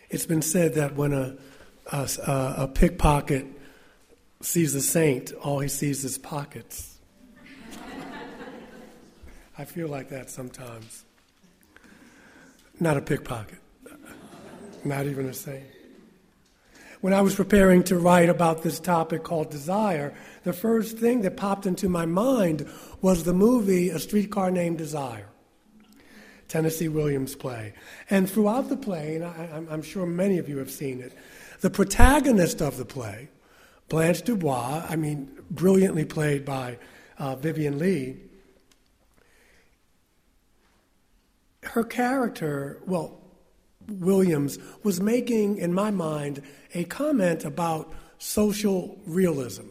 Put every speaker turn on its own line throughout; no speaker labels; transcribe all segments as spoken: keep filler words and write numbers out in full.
It's been said that when a, a, a pickpocket sees a saint, all he sees is pockets. I feel like that sometimes. Not a pickpocket. Not even a saint. When I was preparing to write about this topic called desire, the first thing that popped into my mind was the movie A Streetcar Named Desire, Tennessee Williams play. And throughout the play, and I, I'm sure many of you have seen it, the protagonist of the play, Blanche Dubois, I mean, brilliantly played by uh, Vivien Leigh, her character, well, Williams, was making, in my mind, a comment about social realism.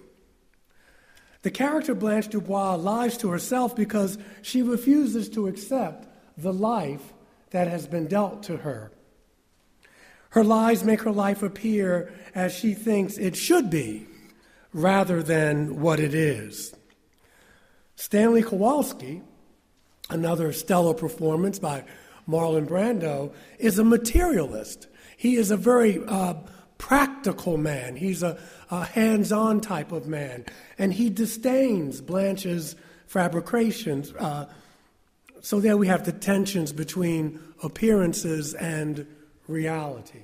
The character Blanche Dubois lies to herself because she refuses to accept the life that has been dealt to her. Her lies make her life appear as she thinks it should be, rather than what it is. Stanley Kowalski, another stellar performance by Marlon Brando, is a materialist. He is a very uh, practical man. He's a, a hands-on type of man. And he disdains Blanche's fabrications. Uh, so there we have the tensions between appearances and reality.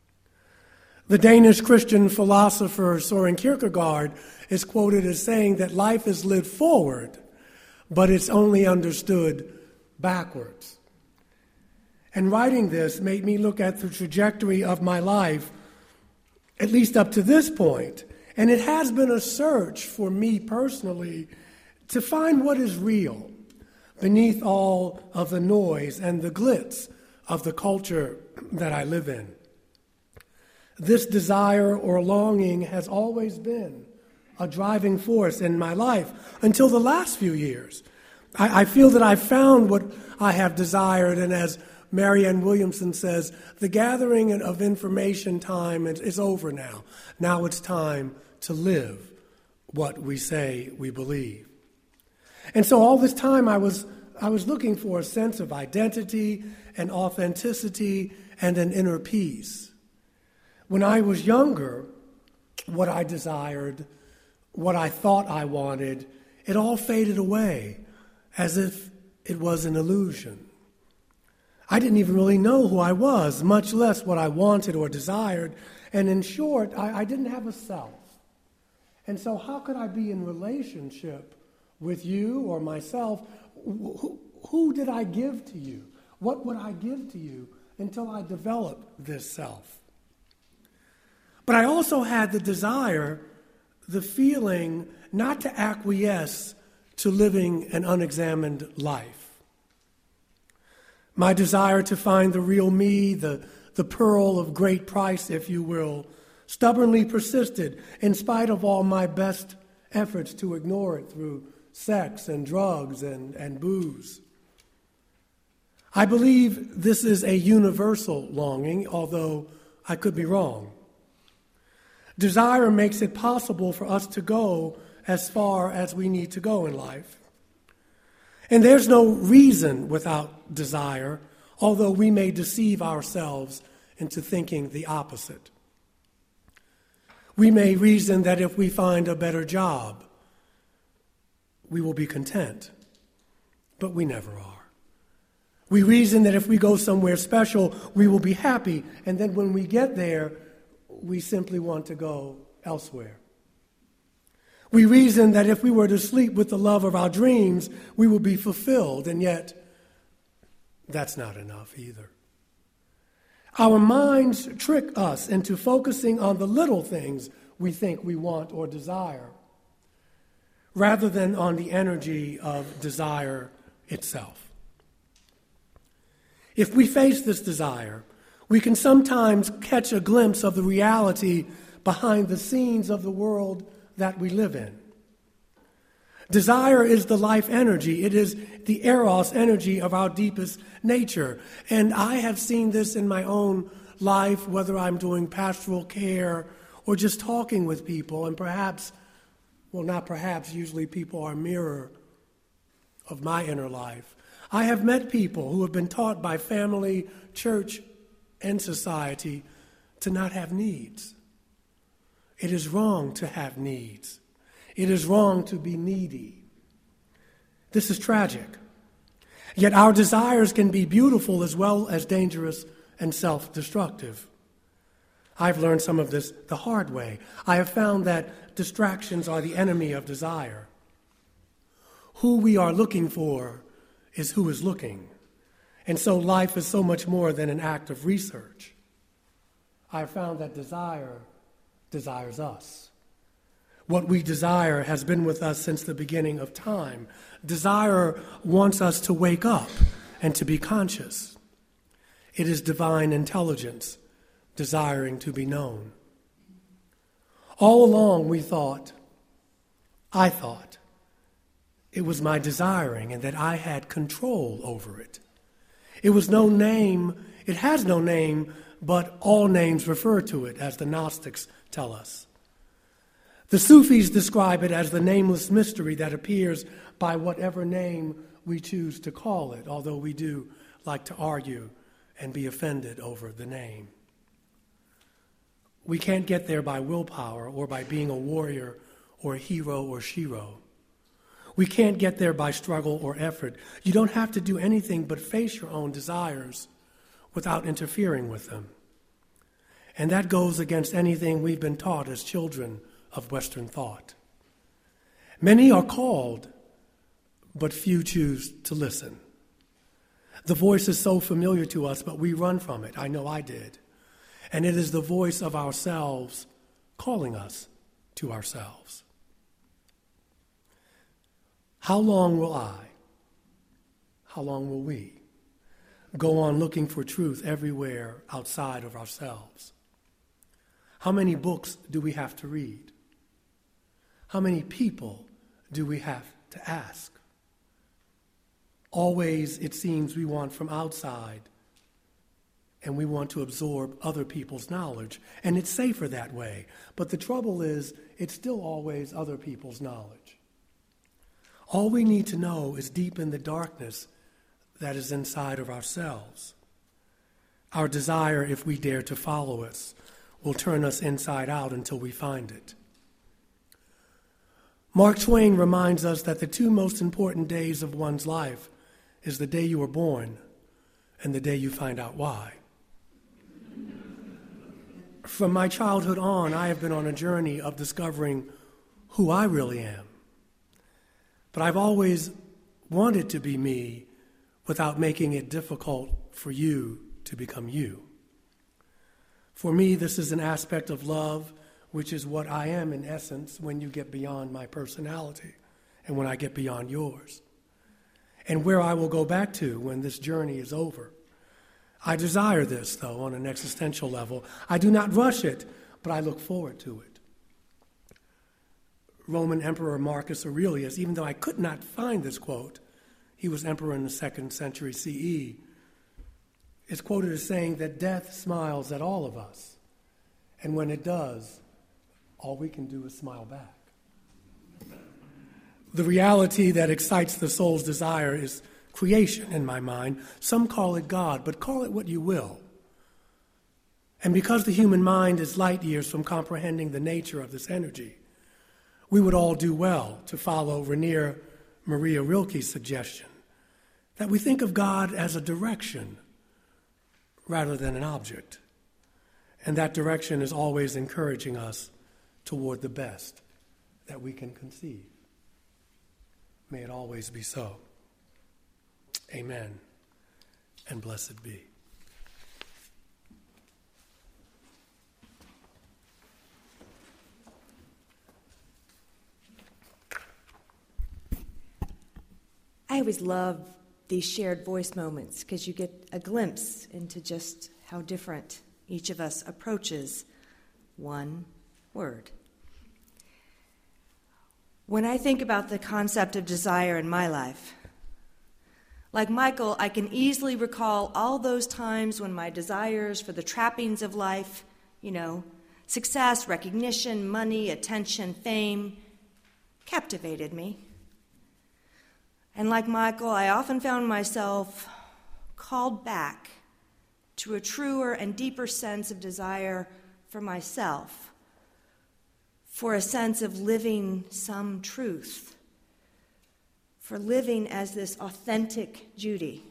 The Danish Christian philosopher Søren Kierkegaard is quoted as saying that life is lived forward, but it's only understood backwards. And writing this made me look at the trajectory of my life, at least up to this point. And it has been a search for me personally to find what is real beneath all of the noise and the glitz of the culture that I live in. This desire or longing has always been a driving force in my life until the last few years. I, I feel that I've found what I have desired, and as Marianne Williamson says, the gathering of information time is over now. Now it's time to live what we say we believe. And so all this time I was I was looking for a sense of identity and authenticity and an inner peace. When I was younger, what I desired, what I thought I wanted, it all faded away as if it was an illusion. I didn't even really know who I was, much less what I wanted or desired. And in short, I, I didn't have a self. And so how could I be in relationship with you or myself? Who, who did I give to you? What would I give to you until I developed this self? But I also had the desire, the feeling not to acquiesce to living an unexamined life. My desire to find the real me, the, the pearl of great price, if you will, stubbornly persisted in spite of all my best efforts to ignore it through sex and drugs and, and booze. I believe this is a universal longing, although I could be wrong. Desire makes it possible for us to go as far as we need to go in life. And there's no reason without desire, although we may deceive ourselves into thinking the opposite. We may reason that if we find a better job, we will be content, but we never are. We reason that if we go somewhere special, we will be happy, and then when we get there, we simply want to go elsewhere. We reason that if we were to sleep with the love of our dreams, we will be fulfilled, and yet that's not enough either. Our minds trick us into focusing on the little things we think we want or desire, rather than on the energy of desire itself. If we face this desire, we can sometimes catch a glimpse of the reality behind the scenes of the world that we live in. Desire is the life energy. It is the eros energy of our deepest nature. And I have seen this in my own life, whether I'm doing pastoral care or just talking with people, and perhaps, well, not perhaps, usually people are a mirror of my inner life. I have met people who have been taught by family, church, and society to not have needs. It is wrong to have needs. It is wrong to be needy. This is tragic. Yet our desires can be beautiful as well as dangerous and self-destructive. I've learned some of this the hard way. I have found that distractions are the enemy of desire. Who we are looking for is who is looking. And so life is so much more than an act of research. I have found that desire desires us. What we desire has been with us since the beginning of time. Desire wants us to wake up and to be conscious. It is divine intelligence desiring to be known. All along we thought, I thought, it was my desiring and that I had control over it. It was no name, it has no name, but all names refer to it, as the Gnostics tell us. The Sufis describe it as the nameless mystery that appears by whatever name we choose to call it, although we do like to argue and be offended over the name. We can't get there by willpower or by being a warrior or a hero or shero. We can't get there by struggle or effort. You don't have to do anything but face your own desires without interfering with them. And that goes against anything we've been taught as children of Western thought. Many are called, but few choose to listen. The voice is so familiar to us, but we run from it. I know I did. And it is the voice of ourselves calling us to ourselves. How long will I, how long will we go on looking for truth everywhere outside of ourselves? How many books do we have to read? How many people do we have to ask? Always, it seems, we want from outside, and we want to absorb other people's knowledge. And it's safer that way. But the trouble is, it's still always other people's knowledge. All we need to know is deep in the darkness that is inside of ourselves. Our desire, if we dare to follow us, will turn us inside out until we find it. Mark Twain reminds us that the two most important days of one's life is the day you were born and the day you find out why. From my childhood on, I have been on a journey of discovering who I really am. But I've always wanted to be me without making it difficult for you to become you. For me, this is an aspect of love, which is what I am in essence when you get beyond my personality and when I get beyond yours, and where I will go back to when this journey is over. I desire this, though, on an existential level. I do not rush it, but I look forward to it. Roman Emperor Marcus Aurelius, even though I could not find this quote, he was emperor in the second century C E, is quoted as saying that death smiles at all of us, and when it does, all we can do is smile back. The reality that excites the soul's desire is creation in my mind. Some call it God, but call it what you will. And because the human mind is light years from comprehending the nature of this energy, we would all do well to follow Rainier Maria Rilke's suggestion that we think of God as a direction rather than an object. And that direction is always encouraging us toward the best that we can conceive. May it always be so. Amen, and blessed be.
I always love these shared voice moments because you get a glimpse into just how different each of us approaches one word. When I think about the concept of desire in my life, like Michael, I can easily recall all those times when my desires for the trappings of life, you know, success, recognition, money, attention, fame, captivated me. And like Michael, I often found myself called back to a truer and deeper sense of desire for myself, for a sense of living some truth, for living as this authentic Judy.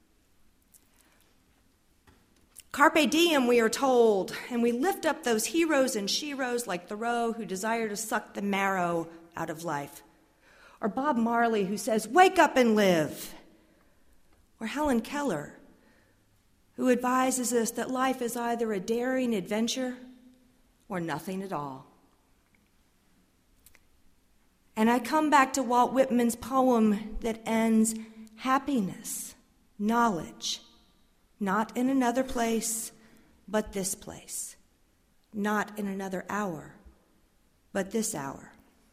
Carpe diem, we are told, and we lift up those heroes and sheroes like Thoreau who desire to suck the marrow out of life, or Bob Marley who says, wake up and live, or Helen Keller who advises us that life is either a daring adventure or nothing at all. And I come back to Walt Whitman's poem that ends, happiness, knowledge, not in another place, but this place. Not in another hour, but this hour.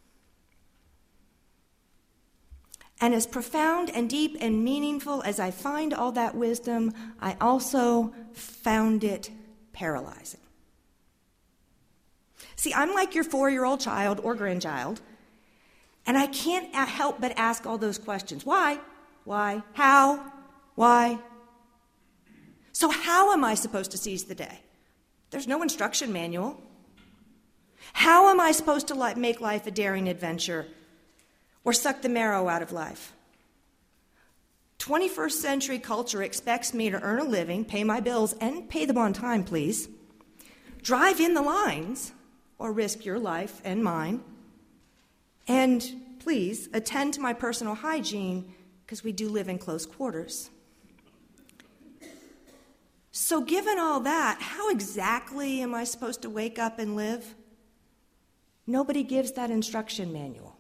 And as profound and deep and meaningful as I find all that wisdom, I also found it paralyzing. See, I'm like your four-year-old child or grandchild, and I can't help but ask all those questions. Why? Why? How? Why? So how am I supposed to seize the day? There's no instruction manual. How am I supposed to make life a daring adventure or suck the marrow out of life? twenty-first century culture expects me to earn a living, pay my bills, and pay them on time, please. Drive in the lines, or risk your life and mine. And please, attend to my personal hygiene, because we do live in close quarters. So given all that, how exactly am I supposed to wake up and live? Nobody gives that instruction manual.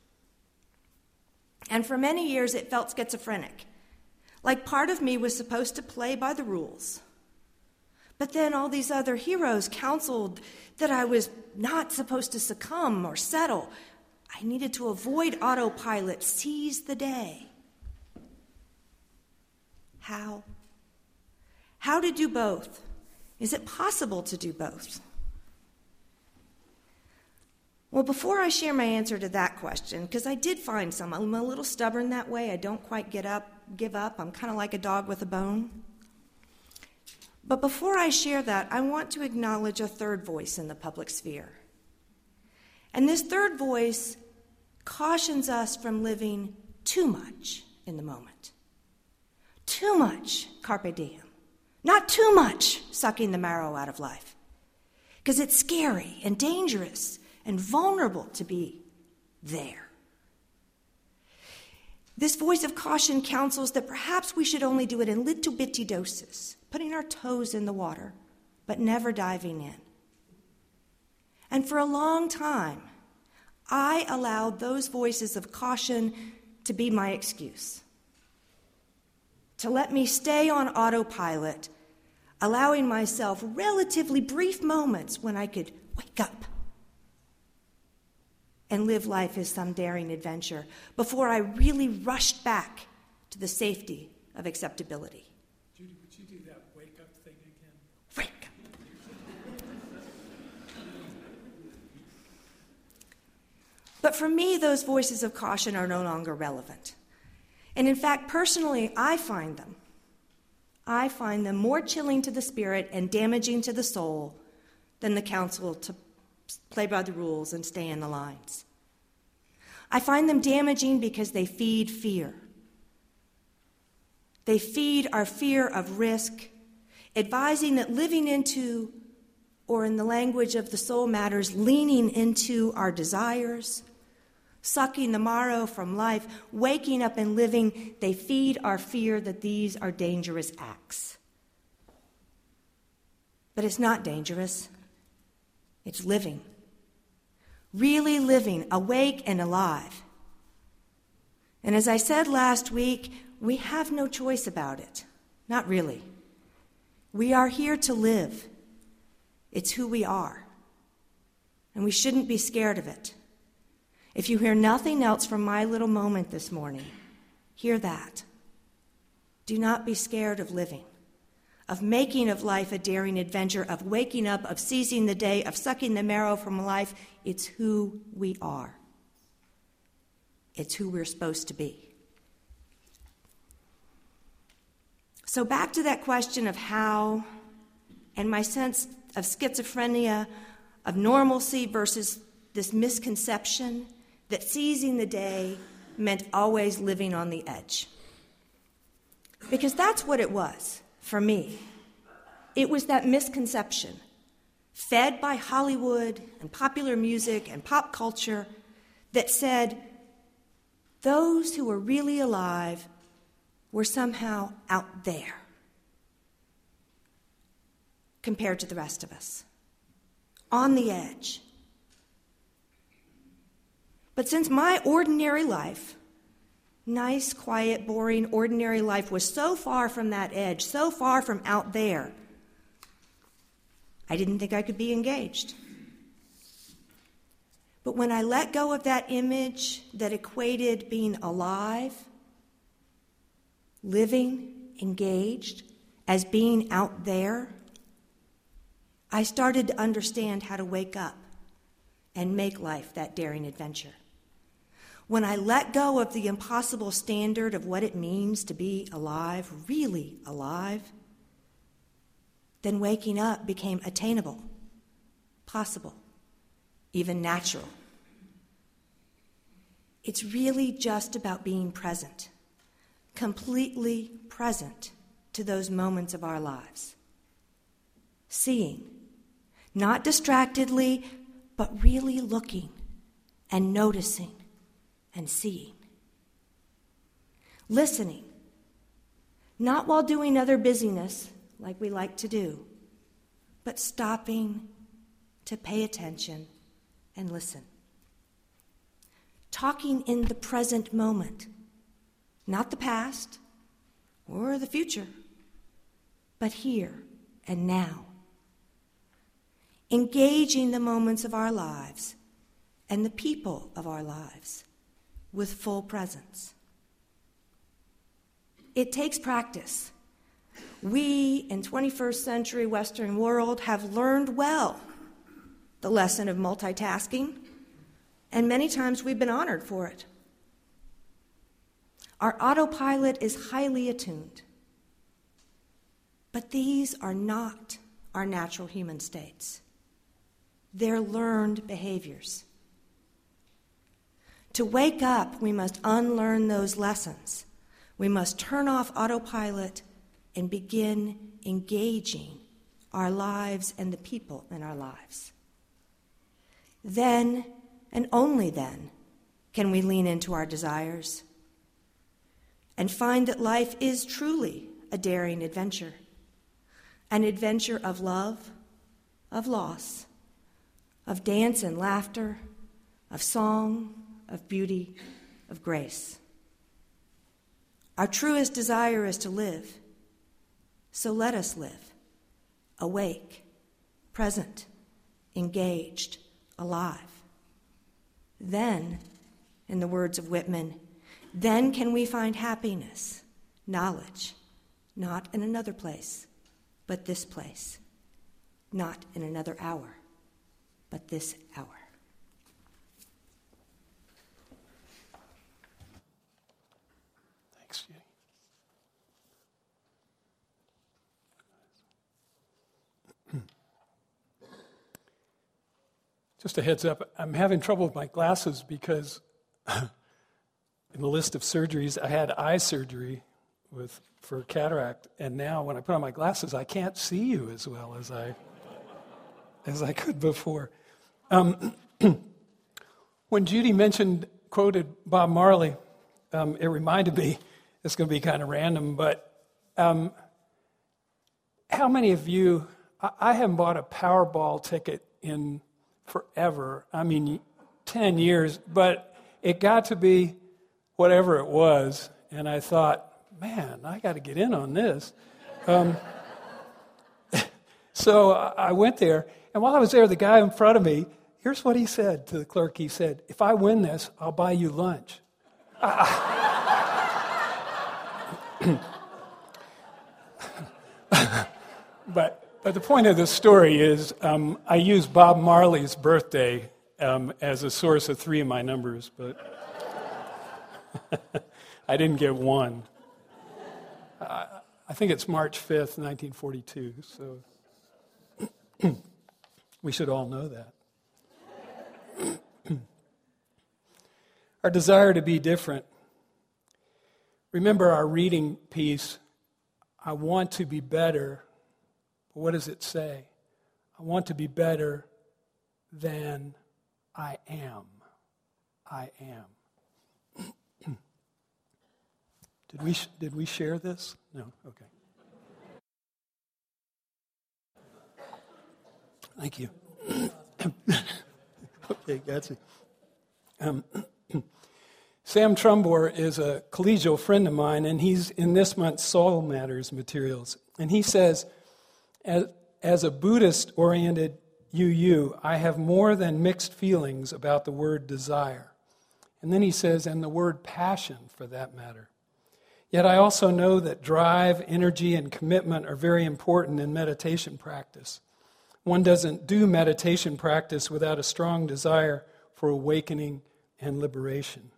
And for many years, it felt schizophrenic. Like part of me was supposed to play by the rules. But then all these other heroes counseled that I was not supposed to succumb or settle. I needed to avoid autopilot, seize the day. How? How to do both? Is it possible to do both? Well, before I share my answer to that question, because I did find some, I'm a little stubborn that way. I don't quite get up, give up. I'm kind of like a dog with a bone. But before I share that, I want to acknowledge a third voice in the public sphere. And this third voice cautions us from living too much in the moment. Too much carpe diem. Not too much sucking the marrow out of life. Because it's scary and dangerous and vulnerable to be there. This voice of caution counsels that perhaps we should only do it in little bitty doses, putting our toes in the water, but never diving in. And for a long time, I allowed those voices of caution to be my excuse, to let me stay on autopilot, allowing myself relatively brief moments when I could wake up and live life as some daring adventure before I really rushed back to the safety of acceptability.
Judy, would you do that wake up thing again?
Wake up. But for me, those voices of caution are no longer relevant. And in fact, personally, I find them. I find them more chilling to the spirit and damaging to the soul than the counsel to play by the rules and stay in the lines. I find them damaging because they feed fear. They feed our fear of risk, advising that living into, or in the language of the Soul Matters, leaning into our desires, sucking the marrow from life, waking up and living, they feed our fear that these are dangerous acts. But it's not dangerous. It's living. Really living, awake and alive. And as I said last week, we have no choice about it. Not really. We are here to live. It's who we are. And we shouldn't be scared of it. If you hear nothing else from my little moment this morning, hear that. Do not be scared of living, of making of life a daring adventure, of waking up, of seizing the day, of sucking the marrow from life. It's who we are. It's who we're supposed to be. So back to that question of how, and my sense of schizophrenia, of normalcy versus this misconception that seizing the day meant always living on the edge. Because that's what it was for me. It was that misconception, fed by Hollywood and popular music and pop culture, that said those who were really alive were somehow out there compared to the rest of us, on the edge. But since my ordinary life, nice, quiet, boring, ordinary life, was so far from that edge, so far from out there, I didn't think I could be engaged. But when I let go of that image that equated being alive, living, engaged, as being out there, I started to understand how to wake up and make life that daring adventure. When I let go of the impossible standard of what it means to be alive, really alive, then waking up became attainable, possible, even natural. It's really just about being present, completely present to those moments of our lives. Seeing, not distractedly, but really looking and noticing and seeing. Listening, not while doing other busyness like we like to do, but stopping to pay attention and listen. Talking in the present moment, not the past or the future, but here and now. Engaging the moments of our lives and the people of our lives with full presence. It takes practice. We, in twenty-first century Western world, have learned well the lesson of multitasking, and many times we've been honored for it. Our autopilot is highly attuned, but these are not our natural human states. They're learned behaviors. To wake up, we must unlearn those lessons. We must turn off autopilot and begin engaging our lives and the people in our lives. Then, and only then, can we lean into our desires and find that life is truly a daring adventure, an adventure of love, of loss, of dance and laughter, of song, of beauty, of grace. Our truest desire is to live, so let us live, awake, present, engaged, alive. Then, in the words of Whitman, then can we find happiness, knowledge, not in another place, but this place, not in another hour, but this hour.
Thanks, Judy. Just a heads up, I'm having trouble with my glasses because in the list of surgeries, I had eye surgery with for cataract, and now when I put on my glasses, I can't see you as well as I as I could before. Um, when Judy mentioned, quoted Bob Marley, um, it reminded me, it's going to be kind of random, but um, how many of you, I, I haven't bought a Powerball ticket in forever, I mean, ten years, but it got to be whatever it was, and I thought, man, I got to get in on this. Um, so I went there, and while I was there, the guy in front of me, here's what he said to the clerk. He said, if I win this, I'll buy you lunch. but but the point of the story is um, I used Bob Marley's birthday um, as a source of three of my numbers, but I didn't get one. I, I think it's March fifth, nineteen forty-two, so we should all know that. Our desire to be different. Remember our reading piece, I want to be better. But what does it say? I want to be better than I am. I am. Did we did we share this? No? Okay. Thank you. Okay, gotcha. Um, Sam Trumbore is a collegial friend of mine, and he's in this month's Soul Matters materials. And he says, as, as a Buddhist-oriented U U, I have more than mixed feelings about the word desire. And then he says, and the word passion, for that matter. Yet I also know that drive, energy, and commitment are very important in meditation practice. One doesn't do meditation practice without a strong desire for awakening and liberation.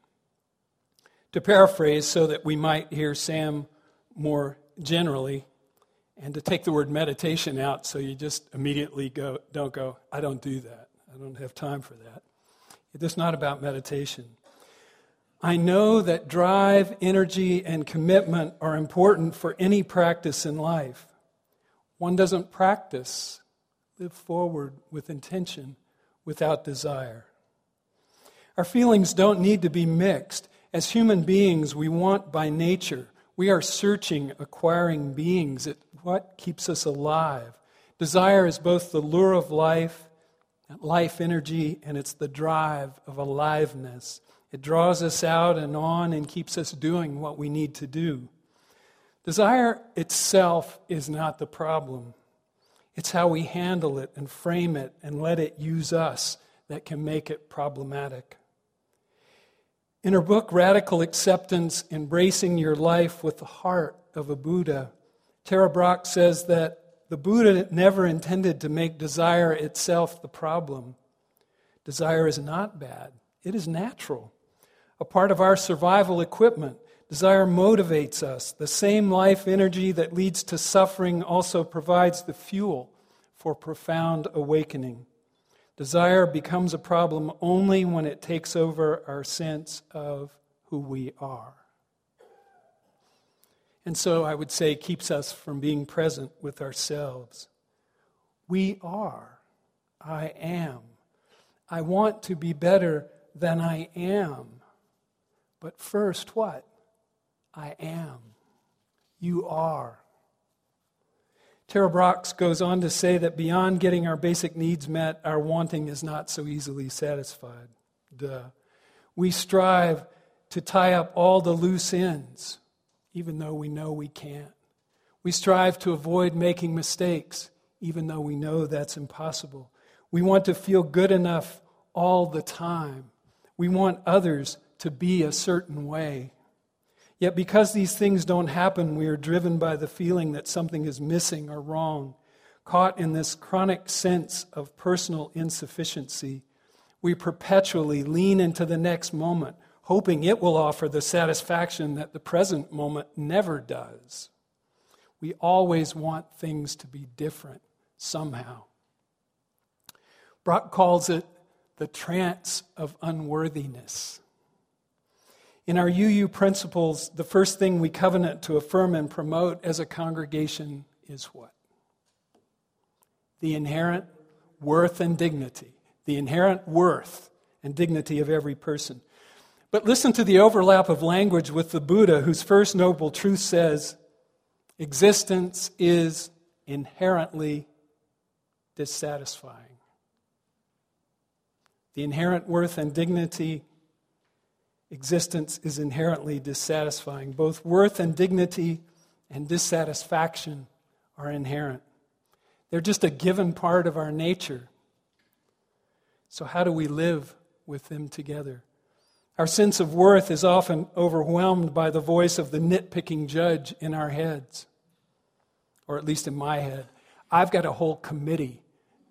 To paraphrase so that we might hear Sam more generally, and to take the word meditation out so you just immediately go, don't go, I don't do that. I don't have time for that. It's not about meditation. I know that drive, energy, and commitment are important for any practice in life. One doesn't practice, live forward with intention without desire. Our feelings don't need to be mixed. As human beings, we want by nature. We are searching, acquiring beings. It's what keeps us alive. Desire is both the lure of life, life energy, and it's the drive of aliveness. It draws us out and on and keeps us doing what we need to do. Desire itself is not the problem. It's how we handle it and frame it and let it use us that can make it problematic. In her book, Radical Acceptance, Embracing Your Life with the Heart of a Buddha, Tara Brach says that the Buddha never intended to make desire itself the problem. Desire is not bad. It is natural. A part of our survival equipment. Desire motivates us. The same life energy that leads to suffering also provides the fuel for profound awakening. Desire becomes a problem only when it takes over our sense of who we are. And so I would say keeps us from being present with ourselves. We are. I am. I want to be better than I am. But first, what? I am. You are. Tara Brach goes on to say that beyond getting our basic needs met, our wanting is not so easily satisfied. Duh. We strive to tie up all the loose ends, even though we know we can't. We strive to avoid making mistakes, even though we know that's impossible. We want to feel good enough all the time. We want others to be a certain way. Yet because these things don't happen, we are driven by the feeling that something is missing or wrong. Caught in this chronic sense of personal insufficiency, we perpetually lean into the next moment, hoping it will offer the satisfaction that the present moment never does. We always want things to be different somehow. Brach calls it the trance of unworthiness. In our U U principles, the first thing we covenant to affirm and promote as a congregation is what? The inherent worth and dignity. The inherent worth and dignity of every person. But listen to the overlap of language with the Buddha, whose first noble truth says, existence is inherently dissatisfying. The inherent worth and dignity existence is inherently dissatisfying. Both worth and dignity and dissatisfaction are inherent. They're just a given part of our nature. So how do we live with them together? Our sense of worth is often overwhelmed by the voice of the nitpicking judge in our heads, or at least in my head. I've got a whole committee.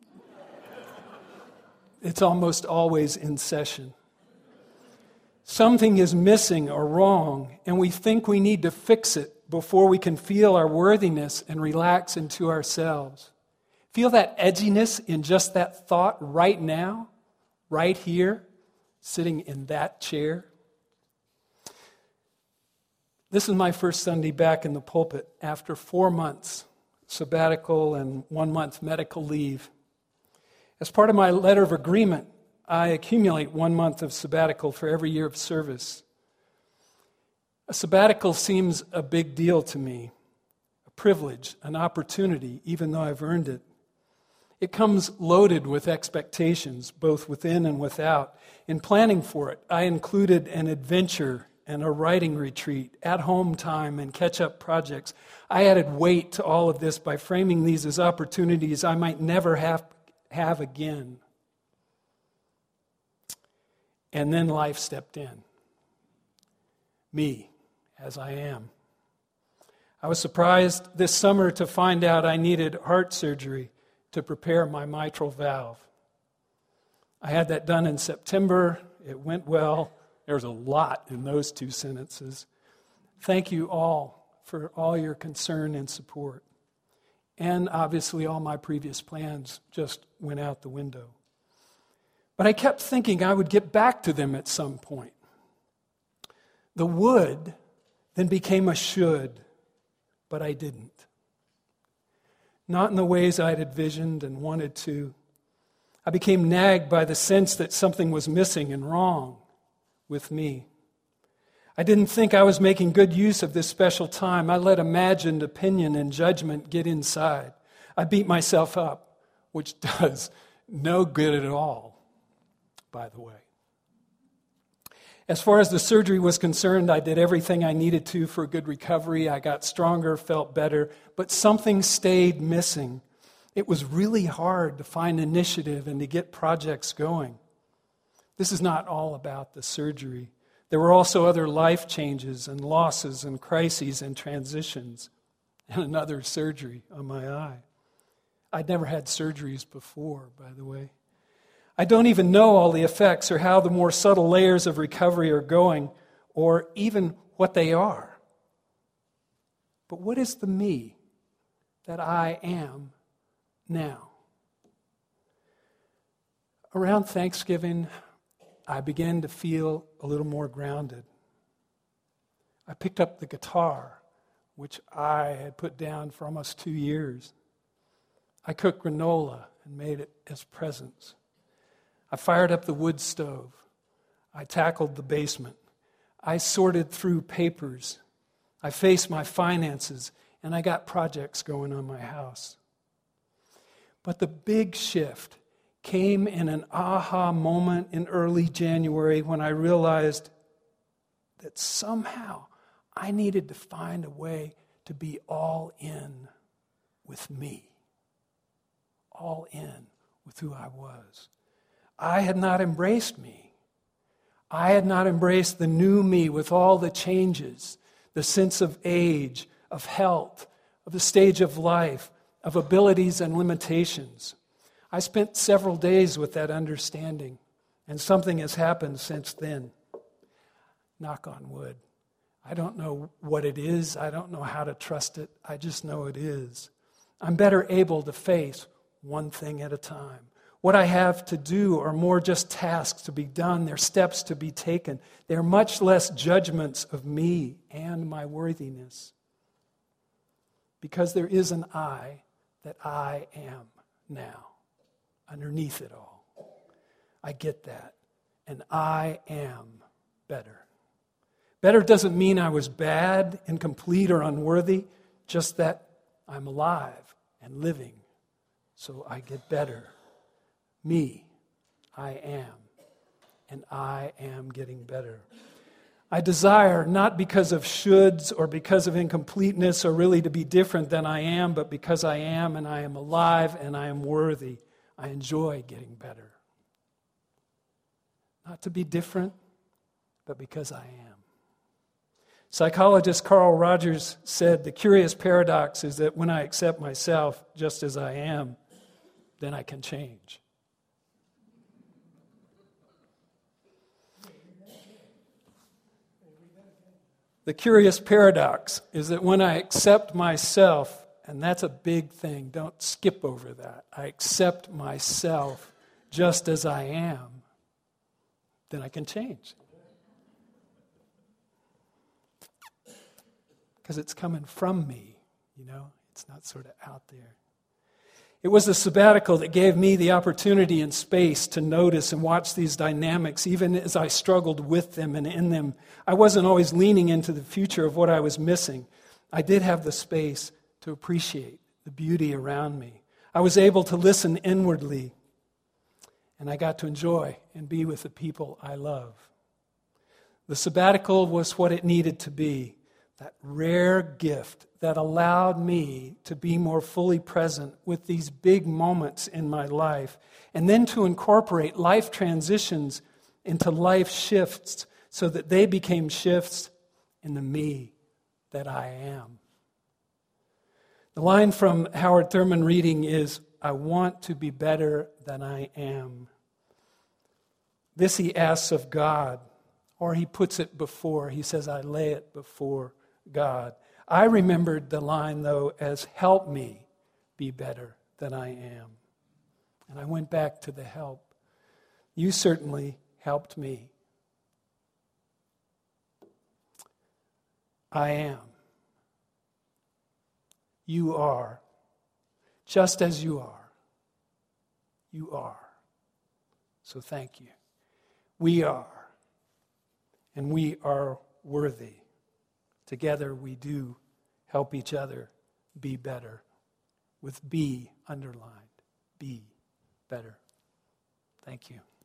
It's almost always in session. Something is missing or wrong, and we think we need to fix it before we can feel our worthiness and relax into ourselves. Feel that edginess in just that thought right now, right here, sitting in that chair. This is my first Sunday back in the pulpit after four months sabbatical and one month medical leave. As part of my letter of agreement, I accumulate one month of sabbatical for every year of service. A sabbatical seems a big deal to me, a privilege, an opportunity, even though I've earned it. It comes loaded with expectations, both within and without. In planning for it, I included an adventure and a writing retreat, at-home time, and catch-up projects. I added weight to all of this by framing these as opportunities I might never have, have again. And then life stepped in. Me, as I am. I was surprised this summer to find out I needed heart surgery to prepare my mitral valve. I had that done in September. It went well. There's a lot in those two sentences. Thank you all for all your concern and support. And obviously all my previous plans just went out the window. But I kept thinking I would get back to them at some point. The would then became a should, but I didn't. Not in the ways I'd envisioned and wanted to. I became nagged by the sense that something was missing and wrong with me. I didn't think I was making good use of this special time. I let imagined opinion and judgment get inside. I beat myself up, which does no good at all, by the way. As far as the surgery was concerned, I did everything I needed to for a good recovery. I got stronger, felt better, but something stayed missing. It was really hard to find initiative and to get projects going. This is not all about the surgery. There were also other life changes and losses and crises and transitions, and another surgery on my eye. I'd never had surgeries before, by the way. I don't even know all the effects or how the more subtle layers of recovery are going, or even what they are. But what is the me that I am now? Around Thanksgiving, I began to feel a little more grounded. I picked up the guitar, which I had put down for almost two years. I cooked granola and made it as presents. I fired up the wood stove. I tackled the basement. I sorted through papers. I faced my finances, and I got projects going on my house. But the big shift came in an aha moment in early January when I realized that somehow I needed to find a way to be all in with me. All in with who I was. I had not embraced me. I had not embraced the new me with all the changes, the sense of age, of health, of the stage of life, of abilities and limitations. I spent several days with that understanding, and something has happened since then. Knock on wood. I don't know what it is. I don't know how to trust it. I just know it is. I'm better able to face one thing at a time. What I have to do are more just tasks to be done. They're steps to be taken. They're much less judgments of me and my worthiness. Because there is an I that I am now, underneath it all. I get that. And I am better. Better doesn't mean I was bad, incomplete, or unworthy, just that I'm alive and living. So I get better. Me, I am, and I am getting better. I desire not because of shoulds or because of incompleteness or really to be different than I am, but because I am and I am alive and I am worthy. I enjoy getting better. Not to be different, but because I am. Psychologist Carl Rogers said, the curious paradox is that when I accept myself just as I am, then I can change. The curious paradox is that when I accept myself, and that's a big thing, don't skip over that. I accept myself just as I am, then I can change. Because it's coming from me, you know? It's not sort of out there. It was the sabbatical that gave me the opportunity and space to notice and watch these dynamics, even as I struggled with them and in them. I wasn't always leaning into the future of what I was missing. I did have the space to appreciate the beauty around me. I was able to listen inwardly, and I got to enjoy and be with the people I love. The sabbatical was what it needed to be, that rare gift that allowed me to be more fully present with these big moments in my life, and then to incorporate life transitions into life shifts so that they became shifts in the me that I am. The line from Howard Thurman reading is, I want to be better than I am. This he asks of God, or he puts it before. He says, I lay it before God. I remembered the line, though, as help me be better than I am. And I went back to the help. You certainly helped me. I am. You are. Just as you are. You are. So thank you. We are. And we are worthy. Together we do help each other be better, with be underlined. Be better. Thank you.